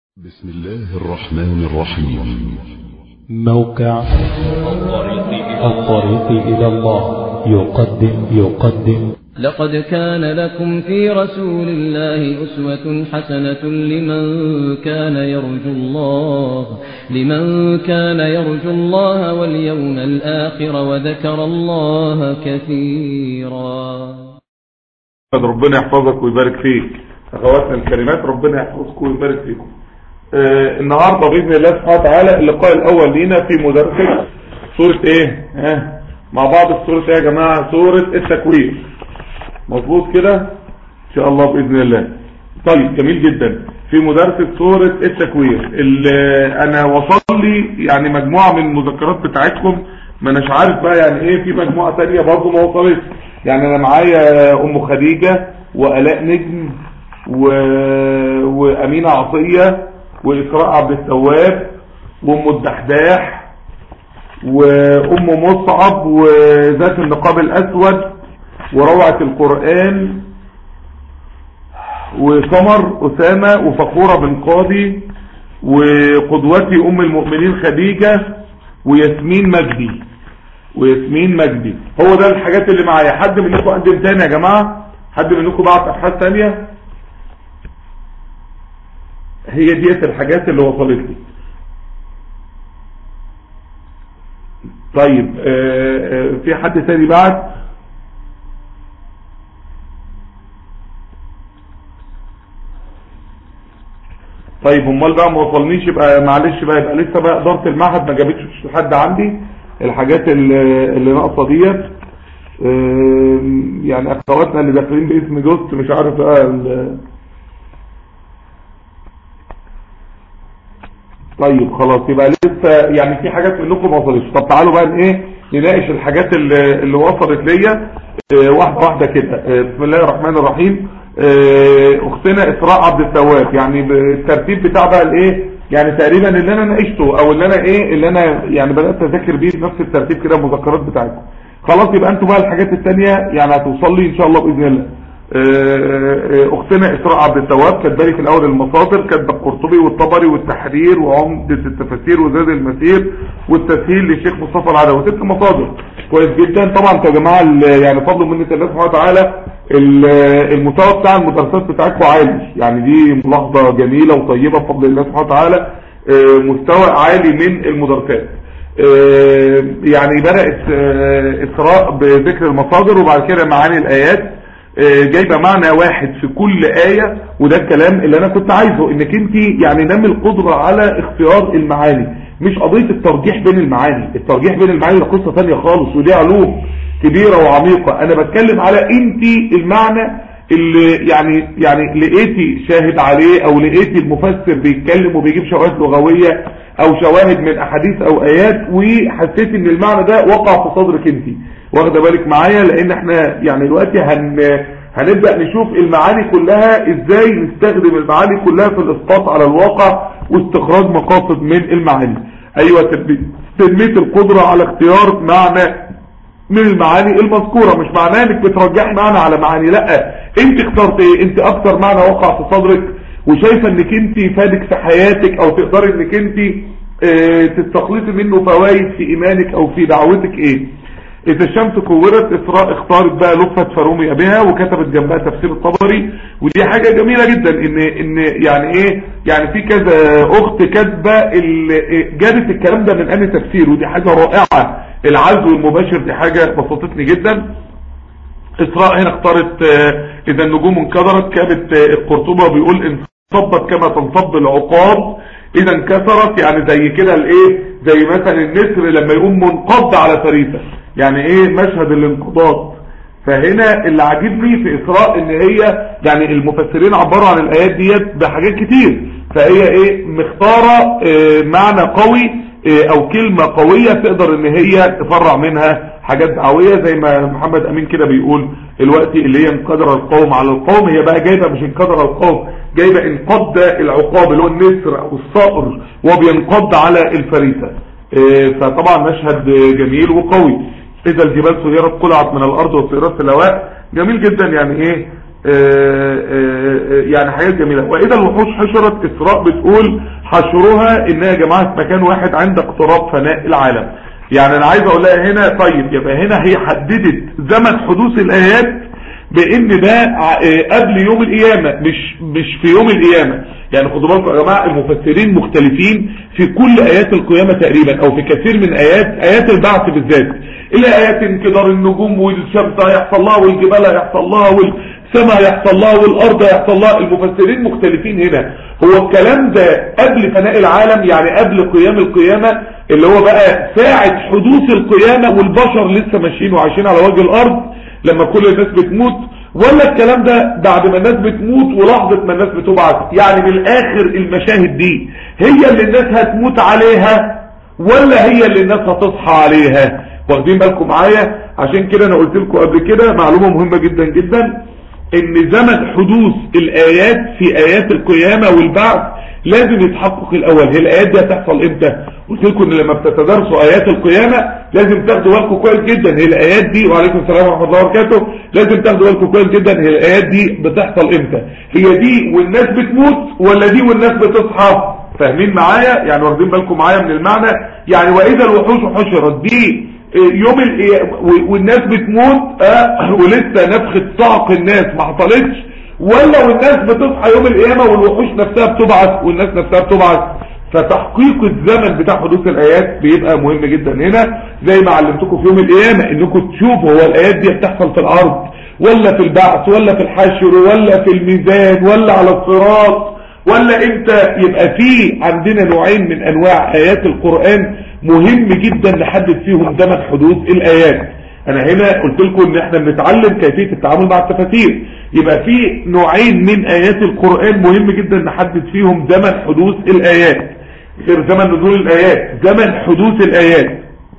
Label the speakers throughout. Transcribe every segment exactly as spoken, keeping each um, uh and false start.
Speaker 1: بسم الله الرحمن الرحيم.
Speaker 2: موقع الطريق إلى الله يقدم يقدم
Speaker 3: لقد كان لكم في رسول الله أسوة حسنة لمن كان يرجو الله لمن كان يرجو الله واليوم الآخر وذكر الله كثيرا.
Speaker 4: ربنا يحفظك ويبارك فيك أخواتنا الكريمات، ربنا يحفظكم ويبارك فيكم. آه النهارده باذن الله سبحانه وتعالى اللقاء الاول لينا في مدرسه سوره ايه ها مع بعض السوره ايه يا جماعه؟ سوره التكوير. مظبوط كده ان شاء الله باذن الله. طيب جميل جدا. في مدرسه سوره التكوير اللي انا وصل لي يعني مجموعه من المذكرات بتاعتكم، ما اناش عارف بقى يعني ايه، في مجموعه ثانيه برضه ما وصلتش. يعني انا معايا ام خديجه والاء نجم و... وامينه عطيه وإسراء عبد التواب وام الدحداح وام مصعب وذات النقاب الاسود وروعة القرآن وسمر اسامة وفخورة بن قاضي وقدوتي ام المؤمنين خديجة وياسمين مجدي وياسمين مجدي. هو ده الحاجات اللي معايا. حد منكم قدم تاني يا جماعة؟ حد منكم بعت ابحاث تانية؟ هي ديت الحاجات اللي وصلت لي. طيب آآ آآ في حد تاني بعد؟ طيب امال بقى ما وصلنيش، يبقى معلش بقى، يبقى لسه بقى اداره المعهد ما جابتش لحد عندي الحاجات اللي, اللي ناقصه ديت. يعني اخواتنا اللي داخلين باسم جوست مش عارف بقى. طيب خلاص، يبقى لسه يعني في حاجات منكم ما وصلتش. طب تعالوا بقى ايه نناقش الحاجات اللي, اللي وصلت ليا اه واحده واحده كده. اه بسم الله الرحمن الرحيم. اه اختنا اسراء عبد التواب، يعني الترتيب بتاع بقى الايه يعني تقريبا اللي انا ناقشته او اللي انا ايه اللي انا يعني بدات اذاكر بيه نفس الترتيب كده المذكرات بتاعتكم. خلاص يبقى انتوا بقى الحاجات الثانيه يعني هتوصل لي ان شاء الله باذن الله. اختنا اسراء عبد التواب كاتبه لي في الاول المصادر، كاتبه القرطبي والطبري والتحرير وعمدة التفاسير وزاد المسير والتسهيل للشيخ مصطفى العدوي. ست مصادر كويس جدا. طبعا انتوا يا جماعه يعني فضل منة الله سبحانه وتعالى المستوى بتاع المدرسات بتاعتكم عالي، يعني دي ملاحظه جميله وطيبه بفضل الله سبحانه وتعالى. مستوى عالي من المدرسات. يعني بدات اسراء بذكر المصادر وبعد كده معاني الايات، جايبه معنى واحد في كل آية، وده الكلام اللي انا كنت عايزه، انك انت يعني نمي القدرة على اختيار المعاني، مش قضية الترجيح بين المعاني. الترجيح بين المعاني ده قصة ثانيه خالص ودي علوم كبيرة وعميقة. انا بتكلم على انت المعنى اللي يعني يعني لقيتي شاهد عليه او لقيتي المفسر بيتكلم وبيجيب شواهد لغوية او شواهد من احاديث او ايات وحسيت ان المعنى ده وقع في صدرك انت، واخده بالك معايا؟ لان احنا يعني دلوقتي هن هنبدأ نشوف المعاني كلها ازاي نستخدم المعاني كلها في الاسقاط على الواقع واستخراج مقاصد من المعاني. ايوه، تنمية القدرة على اختيار معنى من المعاني المذكورة، مش معناه انك بترجح معنى على معاني، لا، انت اخترت ايه؟ انت اكتر معنى وقع في صدرك وشايفه انك انت فادك في حياتك او تقدري انك انت اه تستخلصي منه فوائد في ايمانك او في دعوتك ايه. اذا الشمس كورت، اسراء اختارت بقى لفت فرمي بها وكتبت جنبها تفسير الطبري، ودي حاجة جميلة جدا ان ان يعني ايه يعني في كذا اخت كاتبه جابت الكلام ده من ان تفسير، ودي حاجة رائعة. العزو المباشر دي حاجة بسطتني جدا. اسراء هنا اختارت اذا النجوم انكدرت، كانت القرطبة بيقول انصبت كما تنصب العقاب اذا انكسرت، يعني زي كده الايه زي مثلا النسر لما يقوم منقض على فريسة، يعني ايه مشهد الانقضاض. فهنا اللي عاجبني في اسراء ان هي يعني المفسرين عبروا عن الايات ديت بحاجات كتير، فهي ايه مختارة اه معنى قوي اه او كلمة قوية تقدر ان هي تفرع منها حاجات دعوية، زي ما محمد امين كده بيقول الوقت اللي هي انقدر القوم على القوم، هي بقى جايبة مش انقدر القوم، جايبة انقض العقاب اللي هو النسر او الصقر وبينقض على الفريسة. اه فطبعا مشهد جميل وقوي. اذا الجبال سيرت قلعت من الارض وسيرت في الهواء، جميل جدا. يعني ايه يعني حاجات جميلة. واذا الوحوش حشرت، اسراء بتقول حشرها انها جماعة مكان واحد عند اقتراب فناء العالم. يعني انا عايز اقول لها هنا طيب يبقى هنا هي حددت زمن حدوث الايات بان ده قبل يوم القيامة مش مش في يوم القيامة. يعني خدوا بالكم يا جماعة المفسرين مختلفين في كل ايات القيامة تقريبا او في كثير من ايات ايات البعث بالذات. الى ايات انكدار النجوم والشمس هيحصل لها والجبال هيحصل لها والسماء هيحصل لها والارض هيحصل لها. المفسرين مختلفين هنا. هو الكلام ده قبل فناء العالم يعني قبل قيام القيامة اللي هو بقى ساعة حدوث القيامة والبشر لسه ماشيين وعايشين على وجه الارض لما كل الناس بتموت، ولا الكلام ده بعد ما الناس بتموت ولحظة ما الناس بتبعث؟ يعني من الاخر المشاهد دي هي اللي الناس هتموت عليها ولا هي اللي الناس هتصحى عليها؟ واخدين بالكم معايا؟ عشان كده انا قلت لكم قبل كده معلومة مهمة جدا جدا ان زمن حدوث الايات في ايات القيامة والبعث لازم يتحقق الاول. هي الايات دي هتحصل امتى؟ قلت لكم ان لما بتتدرسوا ايات القيامة لازم تاخدوا بالكم كويس جدا هي الايات دي، وعليكم السلام ورحمة الله وبركاته، لازم تاخدوا بالكم كويس جدا هي الايات دي بتحصل امتى. هي دي والناس بتموت ولا دي والناس بتصحى؟ فاهمين معايا؟ يعني واخدين بالكم معايا من المعنى؟ يعني واذا الوحوش حشرت دي يوم والناس بتموت اه ولسه نفخة صعق الناس ما حصلتش، ولا والناس بتصحى يوم القيامة والوحوش نفسها بتبعث والناس نفسها بتبعث. فتحقيق الزمن بتاع حدوث الايات بيبقى مهم جدا هنا، زي ما علمتكم في يوم القيامة انكم تشوفوا هو الايات دي بتحصل في الارض ولا في البعث ولا في الحشر ولا في الميزان ولا على الصراط ولا امتى. يبقى في عندنا نوعين من انواع ايات القرآن مهم جدا نحدد فيهم زمن حدوث الايات. انا هنا قلت لكم ان احنا بنتعلم كيفية التعامل مع التفاسير. يبقى في نوعين من ايات القرآن مهم جدا نحدد فيهم زمن حدوث الايات غير زمن نزول الايات. زمن حدوث الايات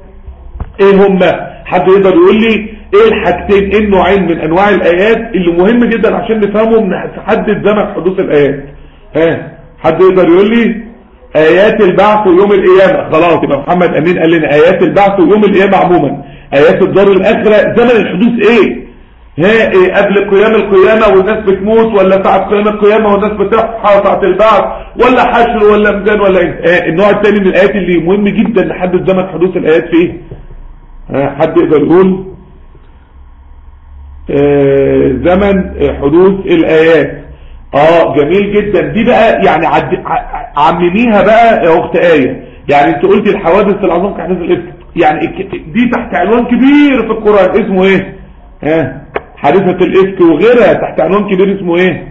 Speaker 4: ايه هما؟ حد يقدر يقول لي ايه الحاجتين ايه النوعين من انواع الايات اللي مهم جدا عشان نفهمهم نحدد زمن حدوث الايات؟ ها حد يقدر يقول لي؟ ايات البعث ويوم القيامة. خلاص يبقى محمد امين قال لنا ايات البعث ويوم القيامة عموما. ايات الدار الاخرة زمن الحدوث ايه؟ ها إيه قبل قيام القيامة والناس بتموت ولا ساعة قيام القيامة والناس بتصحى ساعة البعث ولا حشر ولا ميزان ولا ايه؟ اه النوع الثاني من الايات اللي مهم جدا نحدد زمن حدوث الايات فيه. ها حد يقدر يقول؟ اه زمن حدوث الايات. اه جميل جدا. دي بقى يعني عمميها بقى يا اخت آية. يعني انت قلت الحوادث العظام كحدث الافك، يعني دي تحت عنوان كبير في القرآن اسمه ايه؟ ها حادثة الافك وغيرها تحت عنوان كبير اسمه ايه؟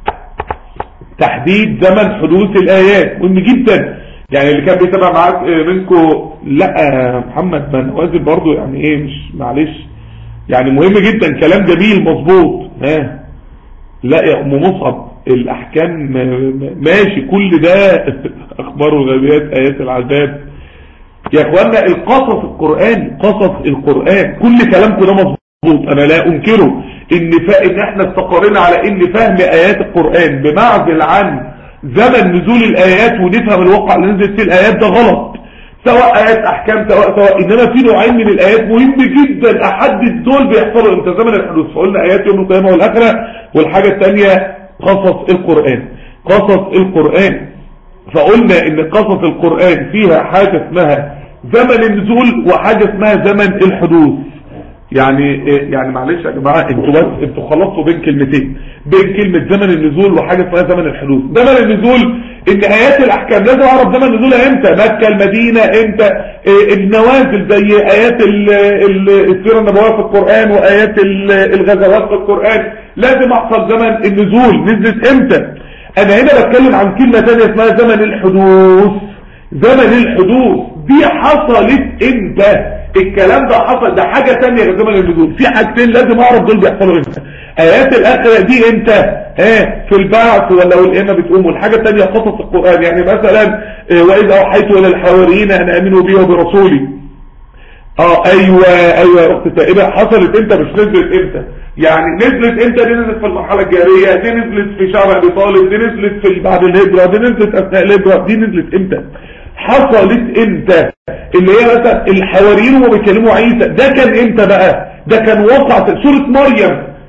Speaker 4: تحديد زمن حدوث الايات. مهم جدا. يعني اللي كان بيتابع معاك منكم لا محمد ما نوازل برضو يعني ايه مش معلش يعني مهم جدا كلام جميل مظبوط. ها لا يا ام مصعب الاحكام ماشي كل ده اخبار الغيبيات ايات العذاب يا اخوانا. القصص القرآن قصص القرآن كل كلامكم ده مظبوط انا لا انكره ان فا ان احنا استقرينا على ان فهم ايات القرآن بمعزل عن زمن نزول الايات ونفهم الواقع اللي نزلت فيه الايات ده غلط، سواء ايات احكام سواء سواء انما في نوعين من الايات مهم جدا احدد دول بيحصلوا امتى زمن الحدوث. فقلنا ايات يوم القيامة والاخرة، والحاجة الثانية قصص القرآن. قصص القرآن فقلنا ان قصص القرآن فيها حاجة اسمها زمن النزول وحاجة اسمها زمن الحدوث. يعني يعني معلش يا جماعة انتوا بس انتوا خلصتوا بين كلمتين، بين كلمة زمن النزول وحاجة اسمها زمن الحدوث. زمن النزول ان ايات الاحكام لازم اعرف زمن نزولها امتى، مكة المدينة امتى، النوازل زي ايات السيرة النبوية في القرآن وايات الغزوات في القرآن لازم احصل زمن النزول نزلت امتى. انا هنا بتكلم عن كلمة ثانية اسمها زمن الحدوث. زمن الحدوث دي حصلت امتى؟ الكلام ده حصل ده حاجة تانية غير زمن النزول. في حاجتين لازم اعرف دول بيحصلوا امتى. ايات الاخرة دي امتى؟ ها في البعث ولا والقيامة بتقوم. والحاجة التانية قصص القرآن. يعني مثلا واذا اوحيت الى الحواريين ان امنوا بي وبرسولي. اه ايوه ايوه يا اخت تائبة حصلت امتى مش نزلت امتى. يعني نزلت امتى؟ دي نزلت في المرحلة الجارية، دي نزلت في شعب ابي طالب، دي نزلت في بعد الهجرة، دي نزلت اثناء الهجرة، دي نزلت امتى؟ حصلت امتى؟ اللي هي مثلا الحواريين وهم بيكلموا عيسى ده كان امتى بقى؟ ده كان وقع سورة مريم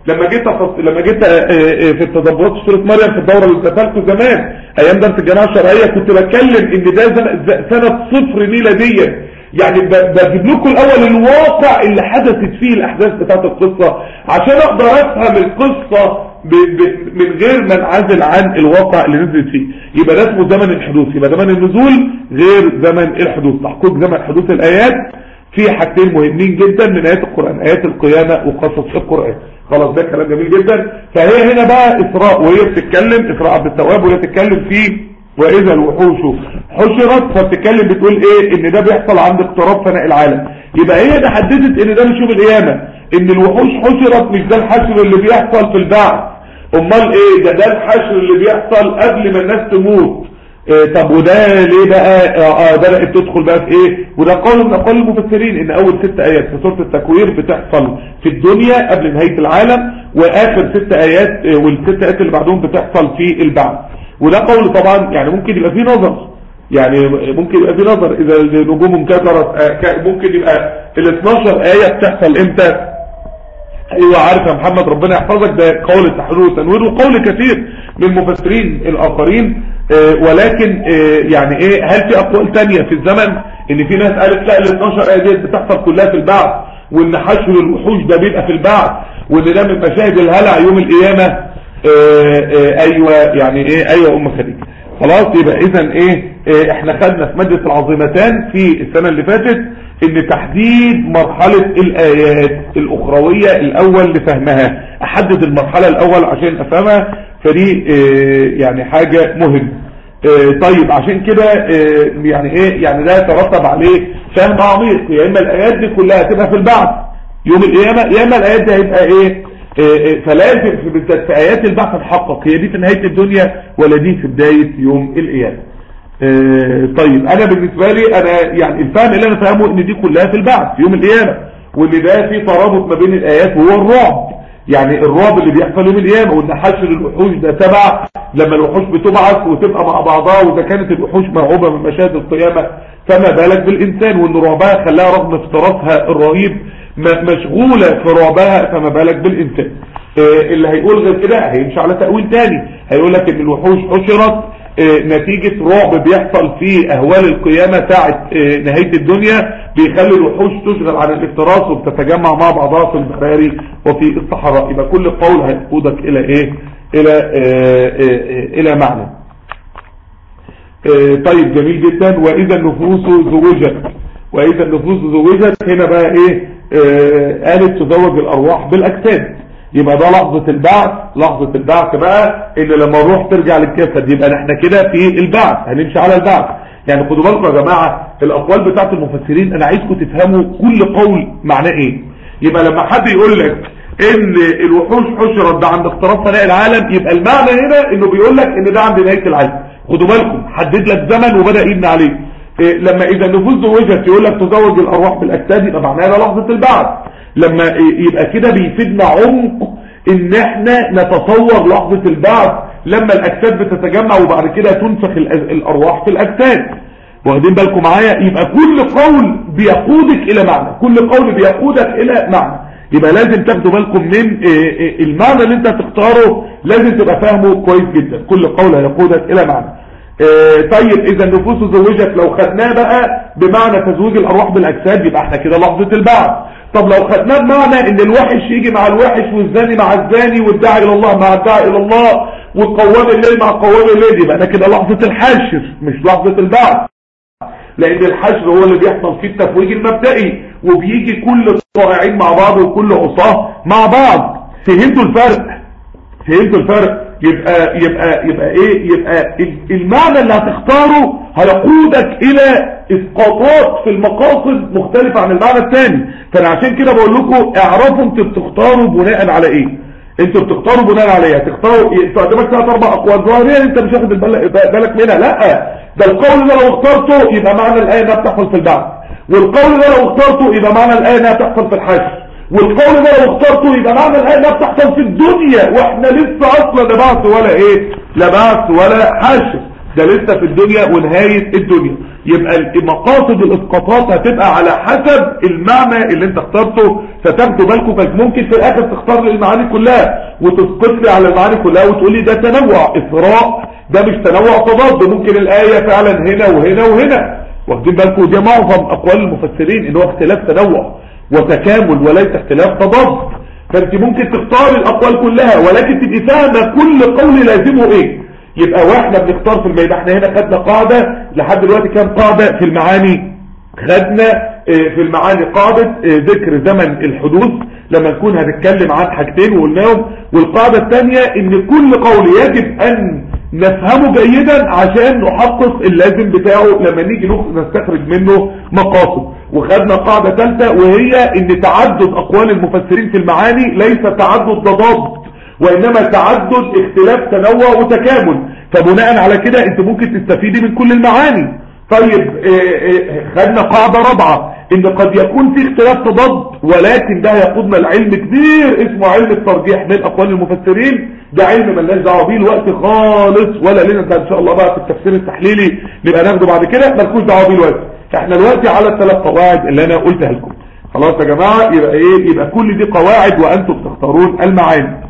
Speaker 4: لما جيت لما جيت في التدبرات في سوره مريم في الدوره اللي اديتها لكم زمان ايام درس الجامعه الشرعيه كنت بتكلم ان ده سنه صفر ميلاديه، يعني بجيب لكم الاول الواقع اللي حدثت فيه الاحداث بتاعت القصه عشان اقدر افهم القصه ب ب من غير ما انعزل عن الواقع اللي نزلت فيه. يبقى ده اسمه زمن الحدوث، يبقى زمن النزول غير زمن الحدوث. تحقيق زمن حدوث الايات في حاجتين مهمين جدا من ايات القران، ايات القيامه وقصص القران. خلاص ده كلام جميل جدا. فهي هنا بقى اسراء وهي بتتكلم، اسراء عبد التواب وهي بتتكلم فيه واذا الوحوش حشرت، فبتتكلم بتقول ايه؟ ان ده بيحصل عند اقتراب فناء العالم. يبقى هي ده حددت ان ده مش يوم القيامه، ان الوحوش حشرت مش ده الحشر اللي بيحصل في البعث، امال ايه؟ ده ده الحشر اللي بيحصل قبل ما الناس تموت. إيه طب وده ليه بقى اه بدات تدخل بقى في ايه؟ وده قول من اقوال المفسرين ان اول ست ايات في سوره التكوير بتحصل في الدنيا قبل نهايه العالم، واخر ست ايات والست ايات اللي بعدهم بتحصل في البعث. وده قول طبعا يعني ممكن يبقى فيه نظر، يعني ممكن يبقى فيه نظر اذا النجوم انكسرت، ممكن يبقى ال اثناشر ايه بتحصل امتى؟ ايوه عارف يا محمد ربنا يحفظك، ده قول التحرير والتنوير وقول كثير من المفسرين الاخرين. آه ولكن آه يعني ايه، هل في اقوال تانية في الزمن ان في ناس قالت لا ال اثناشر ايه دي بتحصل كلها في البعث، وان حشر الوحوش ده بيبقى في البعث، وان ده من مشاهد الهلع يوم القيامه. آه آه ايوه يعني ايه، ايوه ام خديجه. خلاص يبقى اذا ايه, إيه احنا خدنا في مادة العظيمتان في السنة اللي فاتت ان تحديد مرحلة الايات الاخروية الاول لفهمها، احدد المرحلة الاول عشان افهمها، فدي إيه يعني حاجة مهمة. إيه طيب عشان كده إيه يعني ايه، يعني ده يترتب عليه فهم عميق، يا اما الايات دي كلها هتبقى في البعث يوم القيامة، يا اما الايات دي هيبقى ايه, إيه فلازم في بالذات في ايات البعث نحقق هي دي في نهاية الدنيا ولا دي في بداية يوم القيامة. إيه طيب انا بالنسبة لي انا يعني الفهم اللي انا فهمه ان دي كلها في البعث يوم القيامة، وان ده في ترابط ما بين الايات وهو الرعب، يعني الرعب اللي بيحصل يوم القيامة، وان حشر الوحوش ده تبع لما الوحوش بتبعث وتبقى مع بعضها، واذا كانت الوحوش مرعوبة من مشاهد القيامة فما بالك بالانسان، وان رعبها خلاها رغم افتراسها الرهيب مشغولة في رعبها، فما بالك بالانسان. إيه اللي هيقول غير كده هيمشي على تأويل تاني، هيقول لك ان الوحوش حشرت إيه نتيجة رعب بيحصل في اهوال القيامة ساعة إيه نهاية الدنيا، بيخلي الوحوش تشغل عن الافتراس وبتتجمع مع بعضها في البحاري وفي الصحراء. يبقى كل قول هيقودك الى ايه، الى إيه إيه الى معنى. إيه طيب جميل جدا. واذا النفوس زوجت، واذا النفوس زوجت هنا بقى ايه آه قالت تزوج الارواح بالاجساد، يبقى ده لحظة البعث. لحظة البعث بقى ان لما الروح ترجع للجسد، يبقى احنا كده في البعث هنمشي على البعث. يعني خدوا بالكم يا جماعة الاقوال بتاعت المفسرين انا عايزكم تفهموا كل قول معناه ايه. يبقى لما حد يقول لك ان الوحوش حشرت ده عند اقتراب فناء العالم، يبقى المعنى هنا انه بيقول لك ان ده عند نهاية العالم. خدوا بالكم حدد لك زمن وبدأ يبني عليه. إيه لما اذا النفوس زوجت يقول لك تزوج الارواح بالاجساد، يبقى معناها لحظة البعث. لما يبقى كده بيفيدنا عمق ان احنا نتصور لحظة البعث لما الاجساد بتتجمع وبعد كده تنفخ الارواح في الاجساد. واخدين بالكم معايا؟ يبقى كل قول بيقودك الى معنى، كل قول بيقودك الى معنى. يبقى لازم تاخدوا بالكم من المعنى اللي انت هتختاره، لازم تبقى فاهمه كويس جدا. كل قول هيقودك الى معنى. اه طيب اذا النفوس زوجت لو خدناه بقى بمعنى تزويج الارواح بالاجساد، يبقى احنا كده لحظة البعث. طب لو خدناه بمعنى ان الوحش يجي مع الوحش، والزاني مع الزاني، والداعي الى الله مع الداعي الى الله، والقوام الليل مع قوام الليل، يبقى ده كده لحظة الحشر مش لحظة البعث. لان الحشر هو اللي بيحصل فيه التفويج المبدئي، وبيجي كل الطائعين مع بعض وكل عصاه مع بعض. فهمتوا الفرق؟ فهمتوا الفرق؟ يبقى يبقى يبقى ايه؟ يبقى المعنى اللي هتختاره هيقودك الى اسقاطات في المقاصد مختلفة عن المعنى الثاني. فانا عشان كده بقول لكم اعرفوا انتوا بتختاروا بناء على ايه. انتوا بتختاروا بناء على ايه؟ هتختاروا انتوا قدامك ثلاث اربع اقوال ظاهريه انت مش واخد بالك منها، لا ده القول ده لو اخترته يبقى معنى الايه انها بتحصل في البعث، والقول ده لو اخترته يبقى معنى الايه انها بتحصل في الحشر، والقول ده لو اخترته يبقى معنى الايه انها بتحصل في الدنيا، واحنا لسه اصلا لا بعث ولا ايه، لا بعث ولا حشر. ده لسه في الدنيا ونهاية الدنيا. يبقى مقاصد الاسقاطات هتبقى على حسب المعنى اللي انت اخترته، فتاخدوا بالكم. فممكن في الاخر تختار لي المعاني كلها وتسقط لي على المعاني كلها وتقول لي ده تنوع اثراء، ده مش تنوع تضاد، ممكن الايه فعلا هنا وهنا وهنا. واخدين بالكم؟ دي معظم اقوال المفسرين ان هو اختلاف تنوع وتكامل وليس اختلاف تضاد. فانت ممكن تختار الاقوال كلها ولكن تبقي فاهمه كل قول لازمه ايه. يبقى واحنا بنختار في الميدان، احنا هنا خدنا قاعده لحد دلوقتي، كام قاعده في المعاني؟ خدنا في المعاني قاعده ذكر زمن الحدوث لما نكون هنتكلم عن حاجتين وقلناهم، والقاعده الثانيه ان كل قول يجب ان نفهمه جيدا عشان نحقق اللازم بتاعه لما نيجي نستخرج منه مقاصد. وخدنا قاعدة ثالثة وهي ان تعدد اقوال المفسرين في المعاني ليس تعدد تضاد، وانما تعدد اختلاف تنوع وتكامل. فبناء على كده انت ممكن تستفيدي من كل المعاني. طيب خدنا قاعدة رابعة ان قد يكون في اختلاف تضاد، ولكن ده يقودنا لعلم كبير اسمه علم الترجيح بين اقوال المفسرين. ده علم ملناش دعوه بيه الوقت خالص، ولا لنا ده ان شاء الله بقى في التفسير التحليلي نبقى ناخده بعد كده، مالكوش دعوه بيه الوقت. احنا دلوقتي على الثلاث قواعد اللي انا قلتها لكم. خلاص يا جماعه؟ يبقى ايه؟ يبقى كل دي قواعد وانتم تختارون المعاني.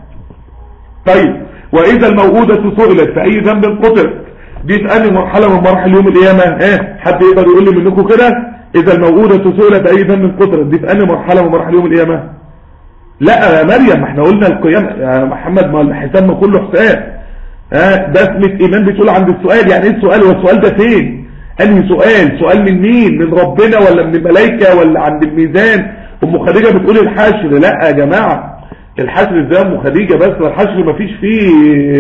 Speaker 4: طيب، واذا الموءودة سئلت فاي ذنب قتلت، دي في انهي مرحله من مراحل يوم القيامه؟ اه حد يقدر يقول لي منكم كده؟ اذا الموءودة سئلت فاي ذنب قتلت، دي في انهي مرحله من مراحل يوم القيامه؟ لا يا مريم، احنا قلنا القيامة يا محمد، ما الحساب ما كله حساب. ها ده اسمه ايمان بتقول عند السؤال. يعني ايه السؤال؟ والسؤال ده فين؟ انهي سؤال؟ سؤال من مين؟ من ربنا ولا من الملائكة ولا عند الميزان؟ ام خديجة بتقول الحشر. لا يا جماعة، الحشر ازاي ام خديجة بس؟ الحشر ما فيش فيه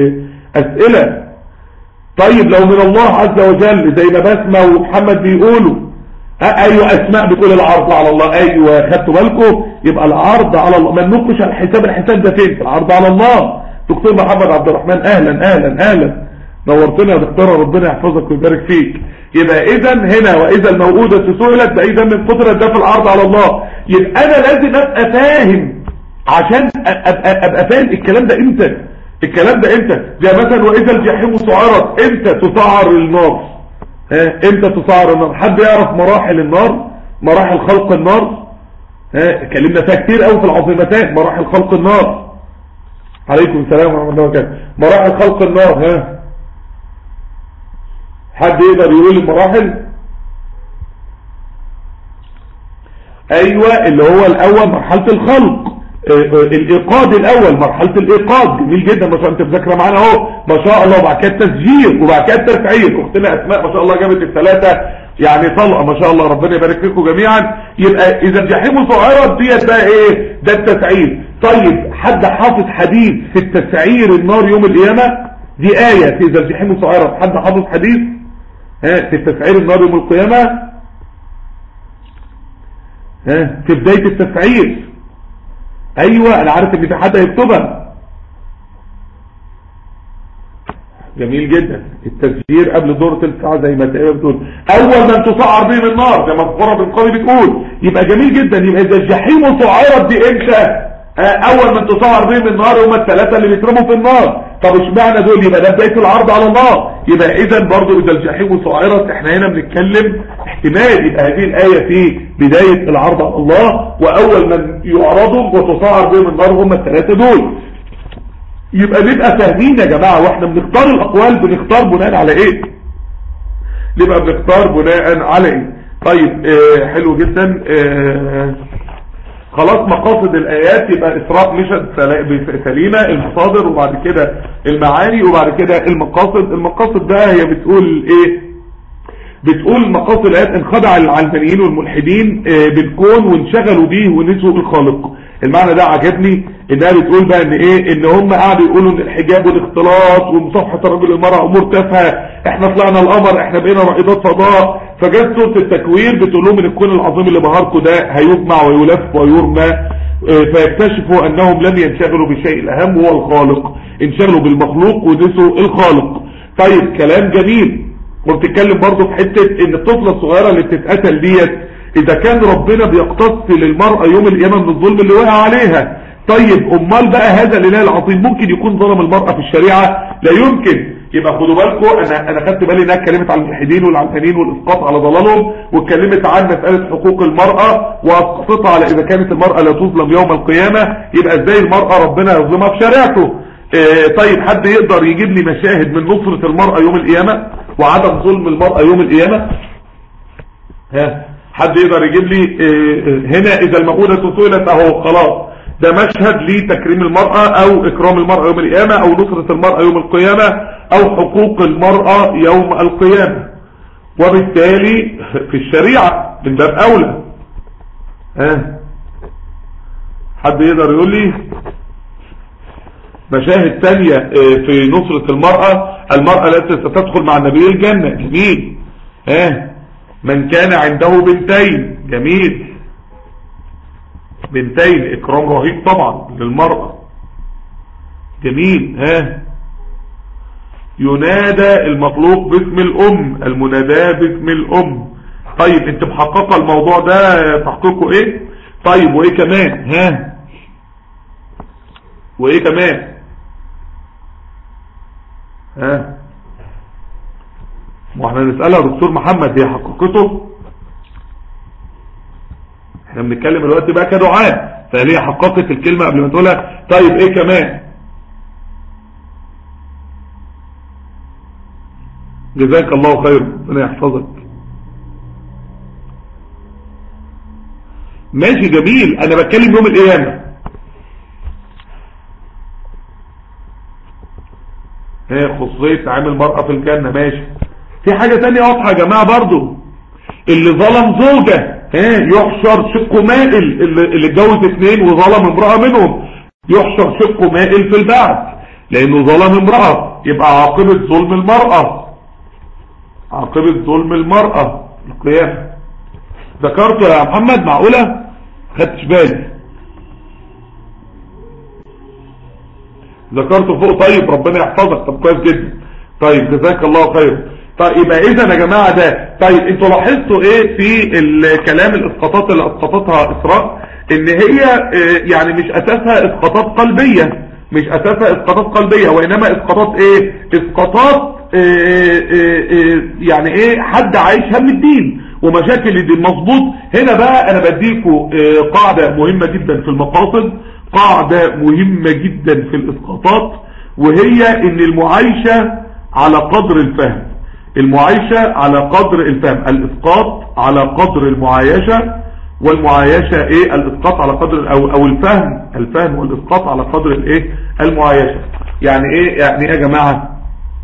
Speaker 4: اسئلة. طيب لو من الله عز وجل زي ما بسمة ومحمد بيقولوا، ايوه اسماء بتقول العرض على الله، ايوه خدتوا بالكم؟ يبقى العرض على الله ما ننقش على الحساب، الحساب ده فين؟ العرض على الله. دكتور محمد عبد الرحمن اهلا اهلا اهلا، نورتنا يا دكتور، ربنا يحفظك ويبارك فيك. يبقى اذا هنا واذا الموءودة سئلت فاذا من قدرة ده في العرض على الله. يبقى انا لازم ابقى فاهم عشان ابقى, أبقى فاهم الكلام ده امتى. الكلام ده امتى؟ زي مثلا واذا الجحيم سعرت، امتى تسعر النار؟ ها امتى تسعر النار؟ حد يعرف مراحل النار؟ مراحل خلق النار؟ ها اتكلمنا فيها كتير قوي في العظيمتان، مراحل خلق النار. عليكم السلام ورحمه الله وبركاته. مراحل خلق النار، ها حد يقدر يقول المراحل؟ ايوه اللي هو الاول مرحله الخلق، الايقاد الاول، مرحله الايقاد. جميل جدا، ما شاء الله انت مذاكره معانا اهو ما شاء الله. وبعد كده التسجيل، وبعد كده الترفعيل. اختنا اسماء ما شاء الله جابت الثلاثه يعني طلقه ما شاء الله، ربنا يبارك فيكم جميعا. يبقى اذا الجحيم سعرت ديت بقى ايه؟ ده التسعير. طيب حد حافظ حديث في التسعير النار يوم القيامه؟ دي ايه في اذا الجحيم سعرت، حد حافظ حديث ها في التسعير النار يوم القيامه؟ ها في بدايه التسعير. ايوه انا عارف ان في حد هيكتبها. جميل جدا. التسجير قبل دور تلت ساعه زي ما تقريبا بتقول، اول من تسعر بهم النار زي ما القرى بن قاضي بتقول. يبقى جميل جدا. يبقى اذا الجحيم سعرت دي امتى؟ اول من تسعر بهم النار هم الثلاثه اللي بيترموا في النار. طب اشمعنى دول؟ يبقى ده بدايه العرض على الله. يبقى اذا برضو اذا الجحيم سعرت احنا هنا بنتكلم احتمال يبقى هذه الايه في بدايه العرض على الله، واول من يعرضوا وتسعر بهم النار هم الثلاثه دول. يبقى نبقى فاهمين يا جماعه، واحنا بنختار الاقوال بنختار بناء على ايه؟ نبقى بنختار بناء على ايه؟ طيب اه حلو جدا. اه خلاص مقاصد الايات يبقى اسراء مشهد سليمة، المصادر وبعد كده المعاني وبعد كده المقاصد. المقاصد بقى هي بتقول ايه؟ بتقول مقاصد الايات انخدع العلمانيين والملحدين بالكون وانشغلوا بيه ونسوا الخالق. المعنى ده عجبني، انها بتقول بقى ان ايه؟ ان هم قاعدوا يقولوا ان الحجاب والاختلاط ومصافحه الرجل والمراه امور تافهه، احنا طلعنا القمر، احنا بقينا رائدات فضاء. فجت سوره التكوير بتقول لهم ان الكون العظيم اللي بهاركم ده هيجمع ويلف ويرمى، فيكتشفوا انهم لم ينشغلوا بالشيء الاهم وهو الخالق، انشغلوا بالمخلوق ونسوا الخالق. طيب كلام جميل. وبتتكلم برضه في حته ان الطفله الصغيره اللي بتتقتل ديت اذا كان ربنا بيقتص للمرأة يوم القيامة من الظلم اللي وقع عليها. طيب امال بقى هذا الاله العظيم ممكن يكون ظلم المرأة في الشريعة؟ لا يمكن. يبقى خدوا بالكم، انا انا خدت بالي انها اتكلمت عن الملحدين والعلمانيين والاسقاط على ضلالهم، واتكلمت عن مساله حقوق المراه واسقطتها على اذا كانت المراه لا تظلم يوم القيامه، يبقى ازاي المراه ربنا يظلمها في شريعته. اه طيب حد يقدر يجيب لي مشاهد من نصره المراه يوم القيامه وعدم ظلم المراه يوم القيامه؟ ها حد يقدر يجيب لي اه هنا اذا الموءودة سئلت اهو خلاص، ده مشهد لتكريم المرأة او اكرام المرأة يوم القيامة او نصرة المرأة يوم القيامة او حقوق المرأة يوم القيامة، وبالتالي في الشريعة من باب اولى. ها حد يقدر يقول لي مشاهد تانية في نصرة المرأة؟ المرأة التي ستدخل مع النبي الجنة، جميل. ها من كان عنده بنتين، جميل، بنتين اكرام رهيب طبعا للمرأة، جميل. ها ينادى المطلوب باسم الام، المنادى باسم الام. طيب انت محققه الموضوع ده تحقيقه ايه؟ طيب وايه كمان؟ ها وايه كمان؟ ها واحنا نسألها دكتور محمد هي حققته؟ احنا بنتكلم الوقت بقى كدعاء، فهل هي حققت الكلمة قبل ما تقولها؟ طيب ايه كمان؟ جزاك الله خير، ربنا يحفظك. ماشي جميل، انا بتكلم يوم القيامة. هي خصوصية عامل المرأة في الجنة، ماشي. في حاجة تانية واضحة يا جماعة برضو، اللي ظلم زوجة ها يحشر شقه مائل، اللي اتجوز اثنين وظلم امرأة منهم يحشر شقه مائل في البعث لانه ظلم امرأة، يبقى عاقبة ظلم المرأة، عاقبة ظلم المرأة القيامة. ذكرته يا محمد؟ معقولة خدتش بالي؟ ذكرته فوق؟ طيب ربنا يحفظك، طب كويس جدا، طيب جزاك الله خير. طيب يبقى اذا يا جماعة ده، طيب انتوا لاحظتوا ايه في الكلام الاسقاطات اللي اسقطتها اسراء؟ ان هي اه يعني مش اساسها اسقاطات قلبية، مش اساسها اسقاطات قلبية، وانما اسقاطات ايه؟ اسقاطات اه اه اه يعني ايه؟ حد عايش هم الدين ومشاكل الدين، مظبوط. هنا بقى انا بديكوا اه قاعدة مهمة جدا في المقاصد، قاعدة مهمة جدا في الاسقاطات، وهي ان المعايشة على قدر الفهم، المعايشة على قدر الفهم، الاسقاط على قدر المعايشة، والمعايشة ايه؟ الاسقاط على قدر او, أو الفهم، الفهم والاسقاط على قدر الايه؟ المعايشة. يعني ايه يعني ايه يا جماعة؟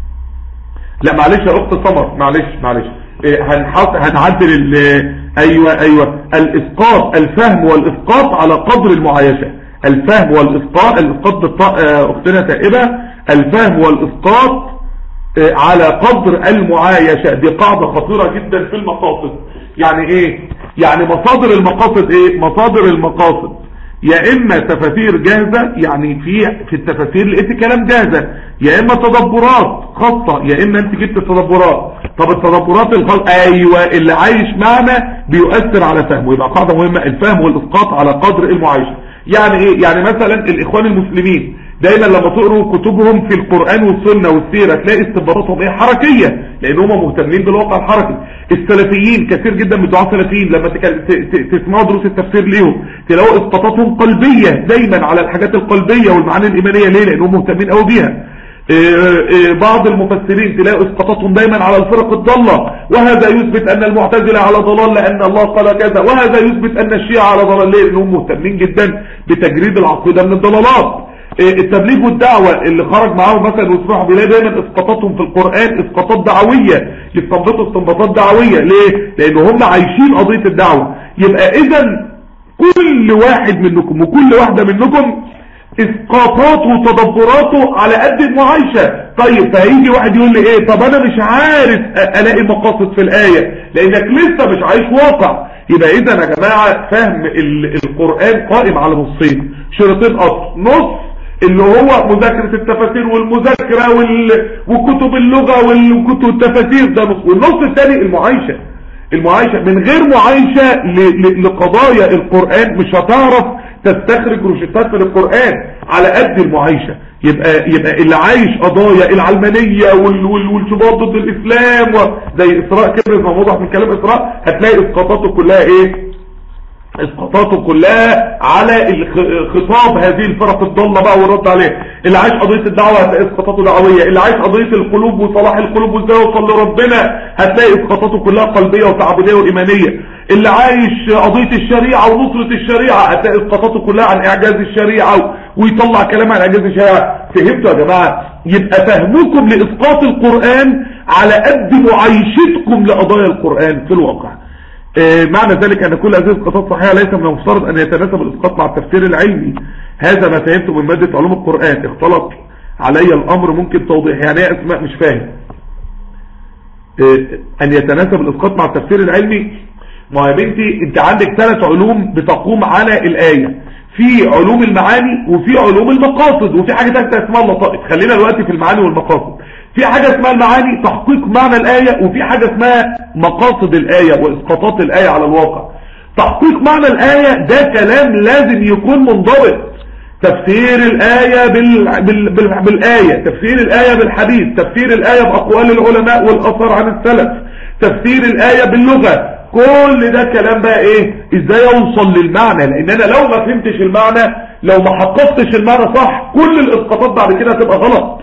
Speaker 4: لا معلش يا اخت سمر، معلش معلش إيه هنحط هنعدل ايوه ايوه الاسقاط، الفهم والاسقاط على قدر المعايشة، الفهم والاسقاط، الاسقاط بالطاء اختنا تائبة، الفهم والاسقاط على قدر المعايشة. دي قاعدة خطيرة جدا في المقاصد. يعني ايه؟ يعني مصادر المقاصد ايه؟ مصادر المقاصد يا اما تفاسير جاهزة، يعني في في التفاسير لقيت كلام جاهزة، يا اما تدبرات خاصة، يا اما انت جبت تدبرات. طب التدبرات الخاصة ايوه اللي عايش معنا بيؤثر على فهمه، يبقى قاعدة مهمة، الفهم والاسقاط على قدر المعايشة. يعني ايه؟ يعني مثلا الاخوان المسلمين دايما لما تقروا كتبهم في القرآن والسنة والسيرة تلاقي استنباطاتهم ايه؟ حركية، لان هم مهتمين بالواقع الحركي. السلفيين كثير جدا من دعاة سلفيين لما تسمعوا دروس التفسير ليهم تلاقوا اسقاطاتهم قلبية دايما على الحاجات القلبية والمعاني الإيمانية. ليه؟ لانهم مهتمين قوي بيها. إيه إيه بعض المفسرين تلاقوا اسقاطاتهم دايما على الفرق الضالة، وهذا يثبت ان المعتزلة على ضلال لان الله قال كذا، وهذا يثبت ان الشيعة على ضلال. ليه؟ لانهم مهتمين جدا بتجريد العقيدة من الضلالات. التبليغ والدعوة اللي خرج معاهم مثلا واسمعوا بيلاقي دايما اسقاطاتهم في القرآن اسقاطات دعوية، يستنبطوا استنباطات دعوية. ليه؟ لان هم عايشين قضية الدعوة. يبقى اذا كل واحد منكم وكل واحدة منكم اسقاطاته وتدبراته على قد المعايشة. طيب فهيجي واحد يقول لي ايه؟ طب انا مش عارف الاقي مقاصد في الآية لانك لسه مش عايش واقع. يبقى اذا يا جماعة فهم القرآن قائم على نصين، شريطين اصل، نص اللي هو مذاكرة التفاسير والمذاكرة وال... وكتب اللغة والكتب التفاسير، ده نص، والنص الثاني المعايشة. المعايشة من غير معايشة ل... ل... لقضايا القرآن مش هتعرف تستخرج روشتات من القرآن على قد المعايشة. يبقى يبقى اللي عايش قضايا العلمانية والشباب ضد الاسلام زي اسراء كده، ما موضح من كلام اسراء، هتلاقي اسقاطاته كلها ايه؟ اسقاطاته كلها على خطاب هذه الفرق الضالة بقى والرد عليه. اللي عايش قضية الدعوة هتلاقي اسقاطاته دعوية، اللي عايش قضية القلوب وصلاح القلوب وازاي يوصل لربنا هتلاقي اسقاطاته كلها قلبية وتعبدية وإيمانية. اللي عايش قضية الشريعة ونصرة الشريعة هتلاقي اسقاطاته كلها عن اعجاز الشريعة ويطلع كلام عن اعجاز الشريعة. فهمتوا يا جماعة؟ يبقى فهمكم لاسقاط القرآن على قد معايشتكم لقضايا القرآن في الواقع. آه معنى ذلك ان كل هذه الاسقاطات صحيحة ليس من المفترض ان يتناسب الاسقاط مع التفسير العلمي. هذا ما فهمته من مادة علوم القرآن، اختلط علي الامر، ممكن توضيح؟ يعني ايه اسماء؟ مش فاهم. آه ان يتناسب الاسقاط مع التفسير العلمي، ما يا بنتي انت عندك ثلاث علوم بتقوم على الآية، في علوم المعاني وفي علوم المقاصد وفي حاجة ثالثه اسمها اللطائف. خلينا دلوقتي في المعاني والمقاصد. في حاجة اسمها المعاني تحقيق معنى الآية، وفي حاجة اسمها مقاصد الآية وإسقاطات الآية على الواقع. تحقيق معنى الآية ده كلام لازم يكون منضبط، تفسير الآية بال... بال... بال... بالآية، تفسير الآية بالحديث، تفسير الآية بأقوال العلماء والأثر عن السلف، تفسير الآية باللغة. كل ده كلام بقى ايه؟ ازاي اوصل للمعنى، لان انا لو ما فهمتش المعنى، لو ما حققتش المعنى صح، كل الاسقاطات بعد كده هتبقى غلط.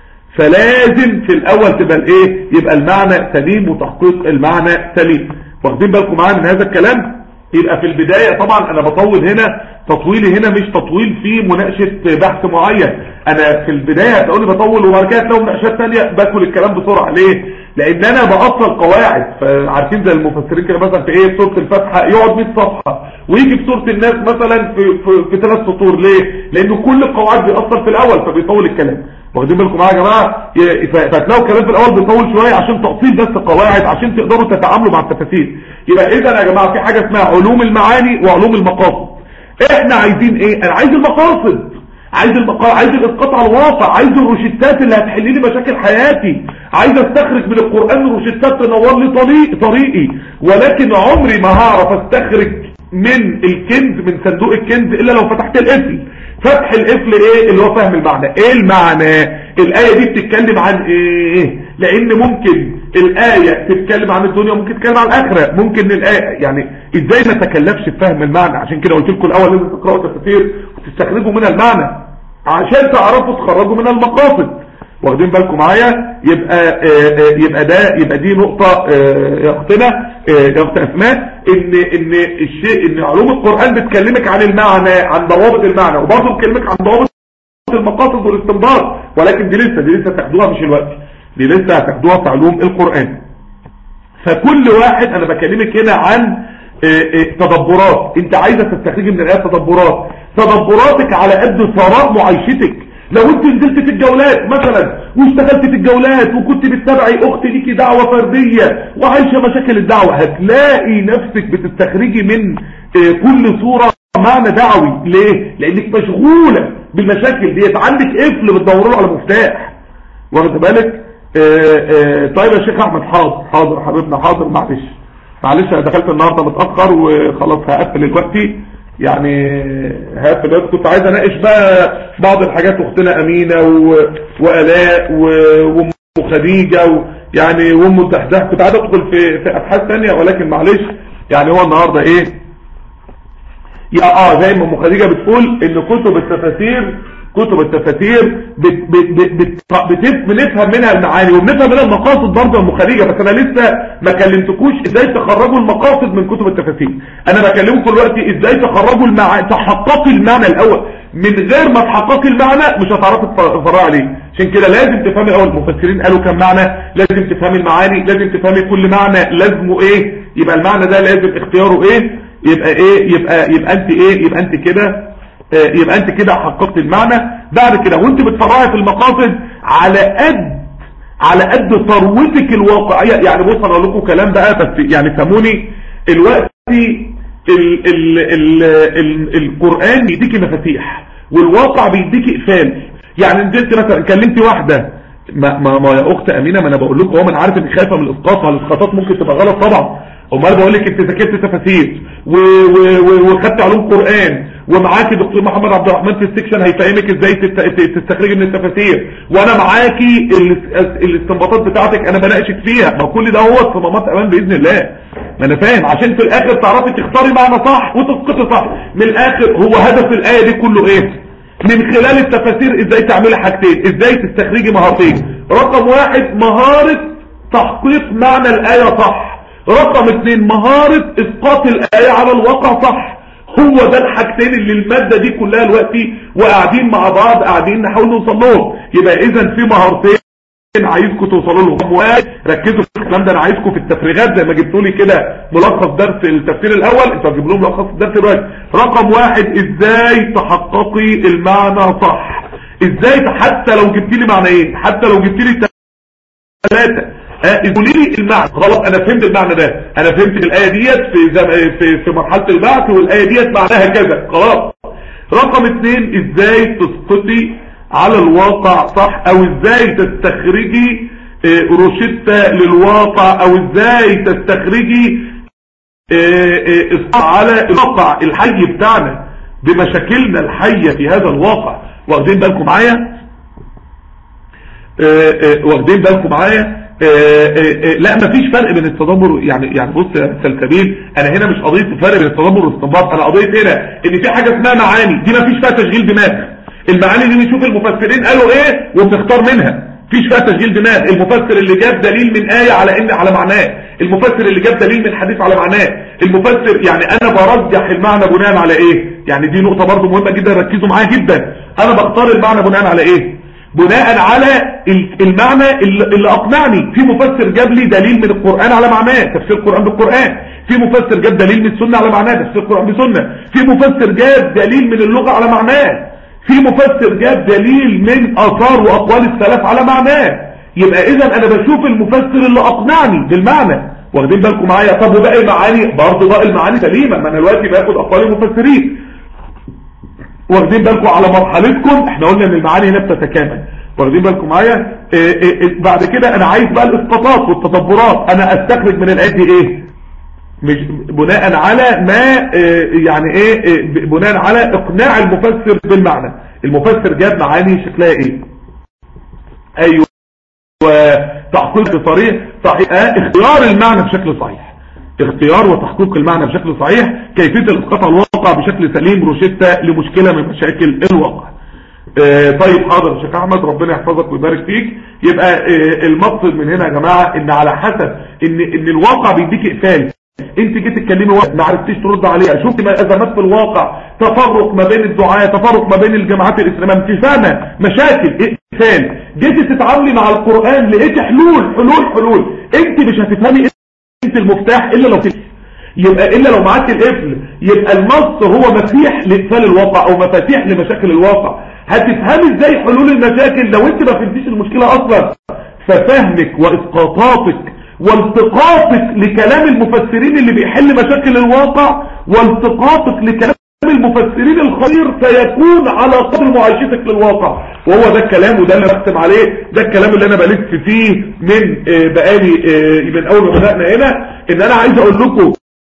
Speaker 4: فلازم في الاول تبقى الايه؟ يبقى المعنى سليم وتحقيق المعنى سليم. واخدين بالكم معايا من هذا الكلام؟ يبقى في البداية طبعا انا بطول هنا، تطويلي هنا مش تطويل في مناقشة بحث معين. انا في البداية هتقولي بطول وبعد كده لو مناقشات تانية باكل الكلام بسرعة. ليه؟ لان انا بأصل قواعد. فعارفين زي المفسرين كده مثلا في ايه؟ سورة الفاتحة يقعد مية صفحة، ويجي في سورة الناس مثلا في في, في ثلاث سطور. ليه؟ لانه كل القواعد بيأثر في الاول فبيطول الكلام. واخدين بالكم معايا يا جماعه؟ فتلاقوا الكلام في الاول بيطول شويه عشان تأصيل بس قواعد عشان تقدروا تتعاملوا مع التفاسير. يبقى اذا يا جماعه في حاجه اسمها علوم المعاني وعلوم المقاصد. احنا عايزين ايه؟ انا عايز المقاصد، عايز المقاصد، عايز الاسقاط على الواقع، عايز الروشتات اللي هتحل لي مشاكل حياتي، عايز استخرج من القران روشتات تنور لي طريق طريقي. ولكن عمري ما هعرف استخرج من الكنز، من صندوق الكنز، الا لو فتحت القفل. فتح القفل ايه؟ اللي هو فهم المعنى. ايه المعنى؟ الآية دي بتتكلم عن ايه؟ لان ممكن الآية تتكلم عن الدنيا وممكن تتكلم عن الاخرة. ممكن الآية يعني ازاي ما تكلفش في فهم المعنى؟ عشان كده قلت لكم الاول لازم تقرأوا تفسير وتستخرجوا منها المعنى عشان تعرفوا تخرجوا منها المقاصد. واخدين بالكم معايا؟ يبقى آآ آآ يبقى ده يبقى دي نقطة يا اختنا يا اخت اسماء، ان ان الشيء ان علوم القرآن بتكلمك عن المعنى، عن ضوابط المعنى، وبرضه بتكلمك عن ضوابط المقاصد والاستنباط. ولكن دي لسه دي لسه تاخدوها مش الوقت، دي لسه هتاخدوها في علوم القرآن. فكل واحد انا بكلمك هنا عن تدبرات، انت عايزه تستخرجي من الايات تدبرات، تدبراتك على قد ثراء معيشتك. لو انت نزلت في الجولات مثلا واشتغلت في الجولات وكنت بتتابعي اخت ليكي دعوة فردية وعايشة مشاكل الدعوة، هتلاقي نفسك بتستخرجي من كل صورة معنى دعوي. ليه؟ لانك مشغولة بالمشاكل ديت، عندك قفل بتدور له على مفتاح. واخد بالك؟ طيب يا شيخ احمد، حاضر حاضر حبيبنا، حاضر. معلش معلش انا دخلت النهارده متاخر وخلاص هقفل دلوقتي، يعني هقفل دلوقتي. كنت عايز اناقش بقى بعض الحاجات اختنا امينه و... والاء وام خديجه و... يعني وام الدحداح. كنت عايز ادخل في في ابحاث ثانيه ولكن معلش يعني هو النهارده ايه يا اه زي ما ام خديجه بتقول ان كتب التفاسير كتب التفاسير بت بت بت بت بنفهم منها المعاني وبنفهم منها المقاصد برضه يا ام خديجه. بس انا لسه ما كلمتكوش ازاي تخرجوا المقاصد من كتب التفاسير. انا بكلمكم دلوقتي ازاي تخرجوا المعاني، تحققوا المعنى الاول. من غير ما تحققي المعنى مش هتعرفي تفرقي عليه. عشان كده لازم تفهمي الاول المفسرين قالوا كم معنى، لازم تفهمي المعاني، لازم تفهمي كل معنى لازمه ايه، يبقى المعنى ده لازم اختياره ايه، يبقى ايه يبقى يبقى انت ايه يبقى انت كده يبقى انت كده حققت المعنى. بعد كده وانت بتفرعي في المقاصد على قد على قد ثروتك الواقعيه. يعني بص انا اقول لكم كلام بقى بس يعني فهموني الوقت. ال ال ال ال القرآن بيديكي مفاتيح والواقع بيديكي اقفال. يعني نزلت مثلا كلمتي واحده ما, ما, ما يا اخت امينه، ما انا بقول لكم هو من عارف انك خايفه من الاسقاط، والاسقاطات ممكن تبقى غلط طبعا، امال بقول لك انت ذاكرت تفاسير وخدت علوم قران ومعاكي دكتور محمد عبد الرحمن في السكشن هيفهمك ازاي تستخرجي من التفاسير، وانا معاكي الاستنباطات بتاعتك انا بناقشك فيها. ما كل ده هو صمامات امان باذن الله، ما انا فاهم، عشان في الاخر تعرفي تختاري معنى صح وتسقطي صح. من الاخر هو هدف الايه دي كله ايه؟ من خلال التفاسير ازاي تعملي حاجتين، ازاي تستخرجي مهارتين. رقم واحد مهارة تحقيق معنى الآية صح، رقم اثنين مهارة اسقاط الآية على الواقع صح. هو ده الحاجتين اللي المادة دي كلها دلوقتي وقاعدين مع بعض قاعدين نحاول نوصل لهم. يبقى اذا في مهارتين عايزكم توصلوا لهم. واحد ركزوا في الكلام ده، انا عايزكم في التفريغات زي ما جبتوا لي كده ملخص درس التفسير الاول، انتوا هتجيبوا لهم ملخص الدرس دلوقتي. رقم واحد ازاي تحققي المعنى صح، ازاي حتى لو جبت لي معنيين، حتى لو جبت لي ثلاثه قولي لي المعنى غلط، انا فهمت المعنى ده، انا فهمت الايه ديت في في في مرحله البعث والايه ديت معناها كذا خلاص. رقم اثنين ازاي تسقطي على الواقع صح، او ازاي تستخرجي روشتة للواقع، او ازاي تستخرجي على الواقع الحي بتاعنا بمشاكلنا الحية في هذا الواقع. واخدين بالكم معايا؟ واخدين بالكم معايا؟ لا مفيش فرق بين التدبر، يعني يعني بص يا سلسبيل، انا هنا مش قضية فرق بين التدبر والاستنباط، انا قضية هنا ان في حاجة اسمها معاني، دي مفيش فيها تشغيل دماغ. المعاني دي بنشوف المفسرين قالوا ايه وبنختار منها، مفيش فيها تشغيل دماغ. المفسر اللي جاب دليل من آية على ان على معناه، المفسر اللي جاب دليل من حديث على معناه، المفسر يعني انا برجح المعنى بناء على ايه؟ يعني دي نقطة برضو مهمة جدا ركزوا معايا جدا. انا بختار المعنى بناء على ايه؟ بناء على المعنى اللي اقنعني. في مفسر جاب لي دليل من القرآن على معناه، تفسير القرآن بالقرآن. في مفسر جاب دليل من السنة على معناه، تفسير القرآن بسنة. في مفسر جاب دليل من اللغة على معناه. في مفسر جاب دليل من آثار وأقوال السلف على معناه. يبقى إذا أنا بشوف المفسر اللي أقنعني بالمعنى. واخدين بالكم معايا؟ طب وباقي المعاني برضه باقي المعاني سليمة، ما أنا دلوقتي باخد أقوال المفسرين. واخدين بالكم على مرحلتكم؟ احنا قلنا ان المعاني هنا بتتكامل. واخدين بالكم معايا؟ إيه إيه بعد كده انا عايز بقى الاسقاطات والتدبرات. انا استخرج من الآيات دي ايه؟ مش بناء على ما إيه يعني ايه, إيه بناء على اقناع المفسر بالمعنى. المفسر جاب معاني شكلها ايه؟ ايوه تحقيق صريح صحيح، اه اختيار المعنى بشكل صحيح، اختيار وتحقيق المعنى بشكل صحيح، كيفية الاسقاط على الواقع بشكل سليم، روشتة لمشكلة من مشاكل الواقع. اه طيب حاضر شيخ احمد، ربنا يحفظك ويبارك فيك. يبقى اه المقصد من هنا يا جماعة ان على حسب ان ان الواقع بيديك اقفال، انت جيت تتكلمي وقت ما عرفتيش ترد عليها، شفت ما ازمات في الواقع، تفرق ما بين الدعاة، تفرق ما بين الجماعات الاسلاميه، انت فاهمه مشاكل اقفال، جيت تتعاملي مع القرآن لقيت حلول حلول حلول، انت مش هتفهمي انت المفتاح الا لو تفهم. يبقى الا لو معاك القفل، يبقى النص هو مفاتيح لاقفال الواقع او مفاتيح لمشاكل الواقع. هتفهمي ازاي حلول المشاكل لو انت ما فهمتيش المشكله اصلا؟ ففهمك واسقاطاتك والتقاطك لكلام المفسرين اللي بيحل مشاكل الواقع والتقاطك لكلام المفسرين الخير سيكون على قدر معايشتك للواقع. وهو ده الكلام وده اللي بختم عليه، ده الكلام اللي انا بلف فيه من بقالي من اول ما بدأنا هنا، ان انا عايز اقول لكم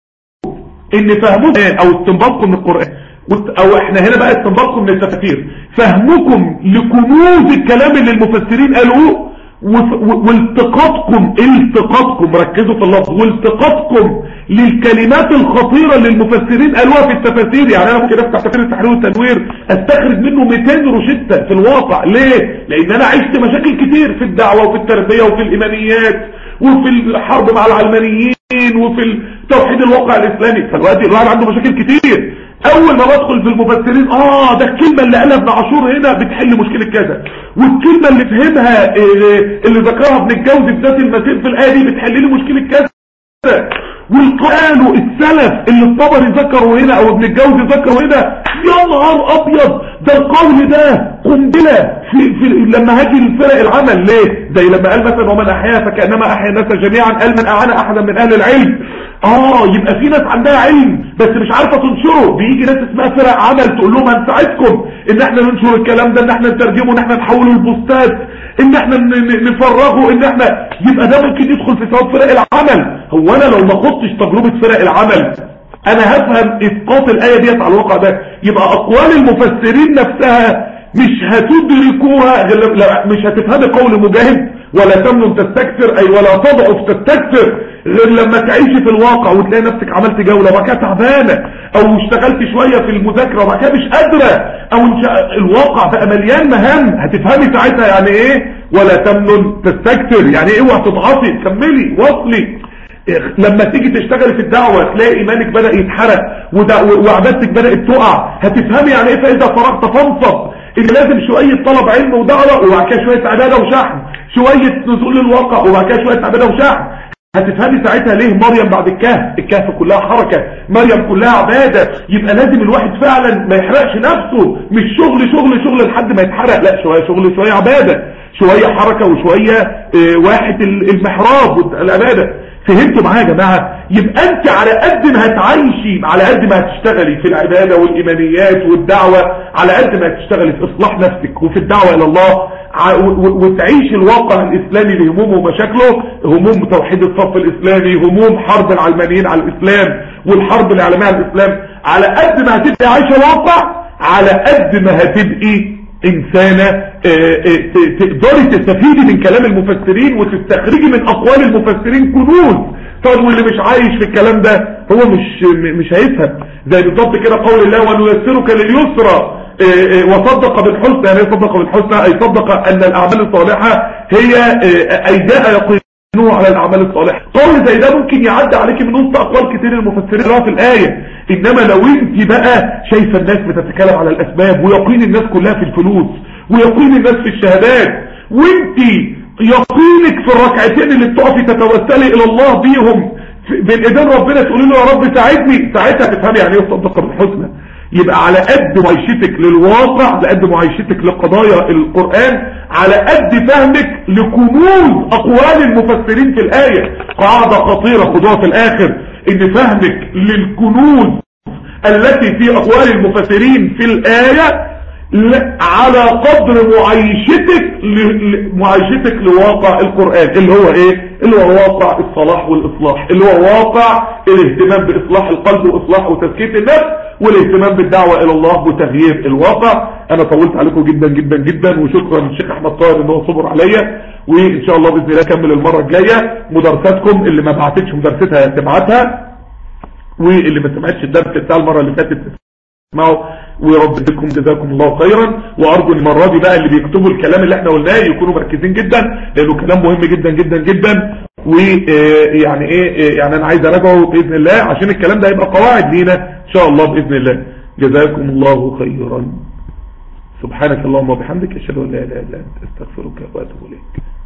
Speaker 4: ان فهمكم او استنباطكم من القرآن، او احنا هنا بقى استنباطكم من التفاسير، فهمكم لكنوز الكلام اللي المفسرين قالوه والتقاطكم التقاطكم ركزوا في اللفظ، والتقاطكم للكلمات الخطيرة اللي المفسرين قالوها في التفاسير. يعني انا ممكن افتح تفسير التحرير والتنوير استخرج منه مئتين روشتة في الواقع. ليه؟ لان انا عشت مشاكل كتير في الدعوة وفي التربية وفي الايمانيات وفي الحرب مع العلمانيين وفي التوحيد الواقع الاسلامي. فالوقت الواحد عنده مشاكل كتير. اول ما بدخل في المفسرين اه ده الكلمة اللي قالها ابن عاشور هنا بتحل مشكلة كذا، والكلمة اللي فهمها اللي ذكرها ابن الجوزي في ذات المسير في الآية دي بتحل لي مشكلة كذا، والقرآن السلف اللي الطبري ذكره هنا او ابن الجوزي ذكره هنا، يا نهار ابيض ده القول ده قنبلة في, في لما هاجي الفرق العمل. ليه؟ زي لما قال مثلا ومن احيا فكأنما احيا الناس جميعا، قال من اعان احدا من اهل العلم. اه يبقى في ناس عندها علم بس مش عارفة تنشره، بيجي ناس اسمها فرق عمل تقول لهم هنساعدكم ان احنا ننشر الكلام ده، ان احنا نترجمه، ان احنا نحوله لبوستات، ان احنا نفرغه، ان احنا يبقى ده ممكن يدخل في ثواب فرق العمل. هو انا لو ما خضتش تجربة فرق العمل انا هفهم اسقاط الايه ديت على الواقع ده؟ يبقى اقوال المفسرين نفسها مش هتدركوها غير، لا مش هتفهمي قول مجاهد ولا تمنن تستكثر اي ولا تضعف تستكثر غير لما تعيشي في الواقع وتلاقي نفسك عملت جولة وبعد كده تعبانه، او اشتغلت شوية في المذاكرة وبعد كده مش قادرة، او الواقع بقى مليان مهام، هتفهمي ساعتها يعني ايه ولا تمنن تستكثر، يعني ايه اوعى تضعفي، كملي واصلي. لما تيجي تشتغلي في الدعوة تلاقي ايمانك بدأ يتحرق وعبادتك بدأت تقع، هتفهمي يعني ايه فاذا فرغت فانصب، ان لازم شوية طلب علم ودعوة وبعد كده شوية عبادة وشحن، شوية نزول للواقع وبعد كده شوية عبادة وشحن. هتفهمي ساعتها ليه مريم بعد الكهف، الكهف كلها حركة، مريم كلها عبادة. يبقى لازم الواحد فعلا ما يحرقش نفسه، مش شغل شغل شغل لحد ما يتحرق، لا شوية شغل شوية عبادة، شوية حركة وشوية اه واحد المحراب والعبادة. فهمتوا معايا يا جماعة؟ يبقى انت على قد ما هتعيشي، على قد ما هتشتغلي في العبادة والايمانيات والدعوة، على قد ما هتشتغلي في اصلاح نفسك وفي الدعوة الى الله، وتعيش الواقع الاسلامي بهمومه ومشاكله، هموم توحيد الصف الاسلامي، هموم حرب العلمانيين على الاسلام والحرب الاعلامية على الاسلام، على قد ما هتبقي عايشة الواقع على قد ما هتبقي انسانة تقدري تستفيدي من كلام المفسرين وتستخرجي من اقوال المفسرين كنوز. طب واللي مش عايش في الكلام ده هو مش مش هيفهم. زي بالظبط كده قول الله ونيسرك لليسرى وصدق بالحسنى، يعني صدق بالحسنى اي صدق ان الاعمال الصالحة هي ايداء يقينوها على الاعمال الصالحة. قول زي ده ممكن يعدي عليك من وسط اقوال كتير المفسرين اللي في الايه. انما لو انت بقى شايفه الناس بتتكلم على الاسباب، ويقين الناس كلها في الفلوس، ويقين الناس في الشهادات، وانت يقينك في الركعتين اللي بتقفي تتوسلي الى الله بيهم بين ايدين ربنا تقولي له يا رب ساعدني، ساعتها تفهمي يعني ايه صدق بالحسنى. يبقى على قد معيشتك للواقع، على قد معيشتك لقضايا القرآن، على قد فهمك لكنوز اقوال المفسرين في الآية. قاعدة خطيرة خدوها في الاخر، ان فهمك للكنوز التي في اقوال المفسرين في الآية على قدر معيشتك معيشتك لواقع القرآن، اللي هو ايه؟ اللي هو واقع الصلاح والاصلاح، اللي هو واقع الاهتمام باصلاح القلب واصلاح وتزكية النفس، والاهتمام بالدعوة الى الله وتغيير الواقع. انا طولت عليكم جدا جدا جدا، وشكرا للشيخ احمد طاهر ان هو صبر عليا، وان شاء الله باذن الله اكمل المره الجايه. مدرساتكم اللي ما بعتتش مدرستها تبعتها، واللي ما سمعتش الدرس بتاع المره اللي فاتت تسمعوا، ويرب يديكم جزاكم الله خيرا. وارجو المره دي بقى اللي بيكتبوا الكلام اللي احنا قلناه يكونوا مركزين جدا، لانه كلام مهم جدا جدا جدا. ويعني ايه يعني انا عايز اراجعه باذن الله عشان الكلام ده هيبقى قواعد لينا ان شاء الله باذن الله. جزاكم الله خيرا. سبحانك اللهم وبحمدك اشهد ان لا اله الا انت استغفرك واتوب اليك.